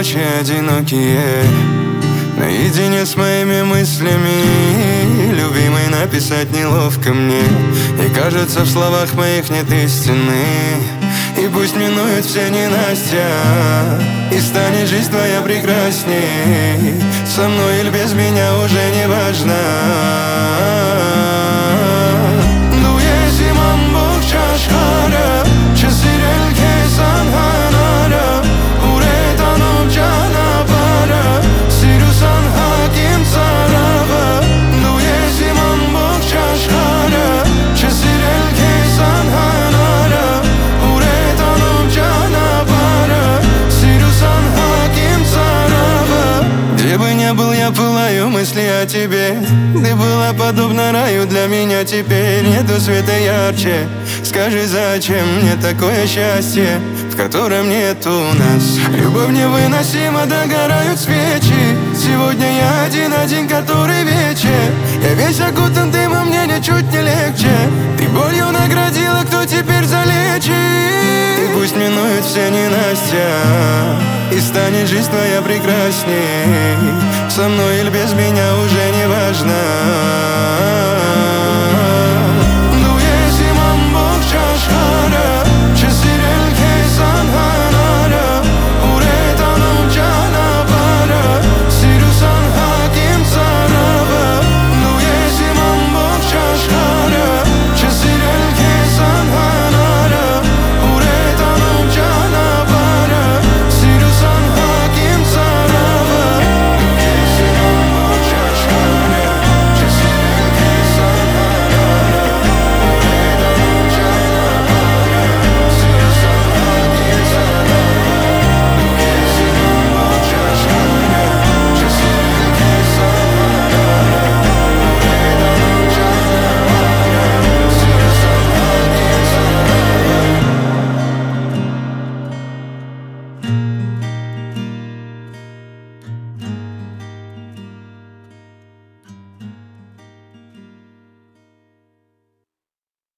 ночи одинокие, наедине с моими мыслями. Любимый, написать неловко мне, и кажется, в словах моих нет истины. И пусть минуют все ненастья, и станет жизнь твоя прекрасней. Со мной или без меня уже не важно. Я пылаю мысли о тебе. Ты была подобна раю для меня. Теперь нету света ярче. Скажи, зачем мне такое счастье, в котором нету нас? Любовь невыносима, догорают свечи. Сегодня я один, который вечер. Я весь окутан дымом, мне ничуть не легче. Ты болью наградила, кто теперь залечит? И пусть минуют все ненастья, и станет жизнь твоя прекрасней. Со мной или без меня уже не важно.